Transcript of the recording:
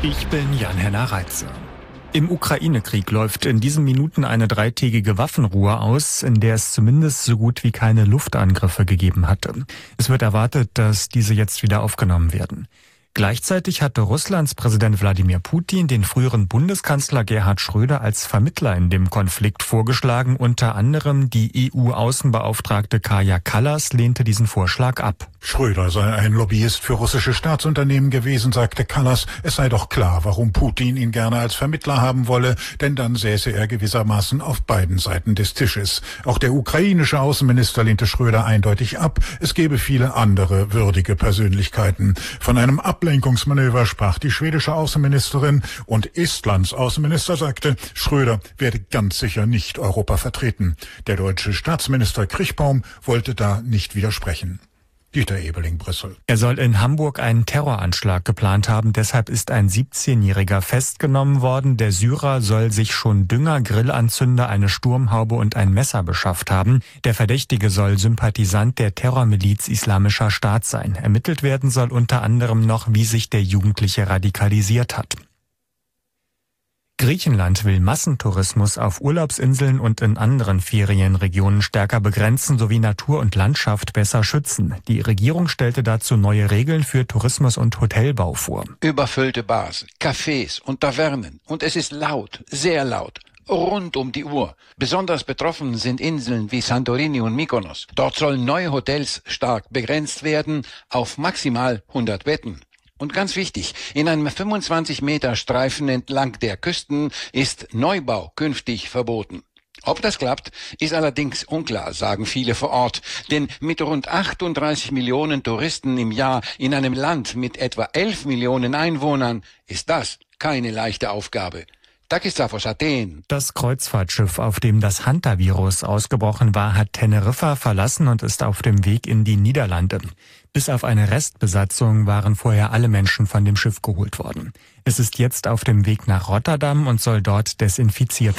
Ich bin Jan-Henner Reitze. Im Ukraine-Krieg läuft in diesen Minuten eine 3-tägige Waffenruhe aus, in der es zumindest so gut wie keine Luftangriffe gegeben hatte. Es wird erwartet, dass diese jetzt wieder aufgenommen werden. Gleichzeitig hatte Russlands Präsident Wladimir Putin den früheren Bundeskanzler Gerhard Schröder als Vermittler in dem Konflikt vorgeschlagen. Unter anderem die EU-Außenbeauftragte Kaja Kallas lehnte diesen Vorschlag ab. Schröder sei ein Lobbyist für russische Staatsunternehmen gewesen, sagte Kallas. Es sei doch klar, warum Putin ihn gerne als Vermittler haben wolle, denn dann säße er gewissermaßen auf beiden Seiten des Tisches. Auch der ukrainische Außenminister lehnte Schröder eindeutig ab. Es gäbe viele andere würdige Persönlichkeiten. Von einem Ablenkungsmanöver sprach die schwedische Außenministerin und Estlands Außenminister sagte, Schröder werde ganz sicher nicht Europa vertreten. Der deutsche Staatsminister Krichbaum wollte da nicht widersprechen. Dieter Ebeling, Brüssel. Er soll in Hamburg einen Terroranschlag geplant haben. Deshalb ist ein 17-Jähriger festgenommen worden. Der Syrer soll sich schon Dünger, Grillanzünder, eine Sturmhaube und ein Messer beschafft haben. Der Verdächtige soll Sympathisant der Terrormiliz Islamischer Staat sein. Ermittelt werden soll unter anderem noch, wie sich der Jugendliche radikalisiert hat. Griechenland will Massentourismus auf Urlaubsinseln und in anderen Ferienregionen stärker begrenzen sowie Natur und Landschaft besser schützen. Die Regierung stellte dazu neue Regeln für Tourismus- und Hotelbau vor. Überfüllte Bars, Cafés und Tavernen. Und es ist laut, sehr laut. Rund um die Uhr. Besonders betroffen sind Inseln wie Santorini und Mykonos. Dort sollen neue Hotels stark begrenzt werden auf maximal 100 Betten. Und ganz wichtig, in einem 25-Meter-Streifen entlang der Küsten ist Neubau künftig verboten. Ob das klappt, ist allerdings unklar, sagen viele vor Ort. Denn mit rund 38 Millionen Touristen im Jahr in einem Land mit etwa 11 Millionen Einwohnern ist das keine leichte Aufgabe. Takis Athen. Das Kreuzfahrtschiff, auf dem das Hantavirus ausgebrochen war, hat Teneriffa verlassen und ist auf dem Weg in die Niederlande. Bis auf eine Restbesatzung waren vorher alle Menschen von dem Schiff geholt worden. Es ist jetzt auf dem Weg nach Rotterdam und soll dort desinfiziert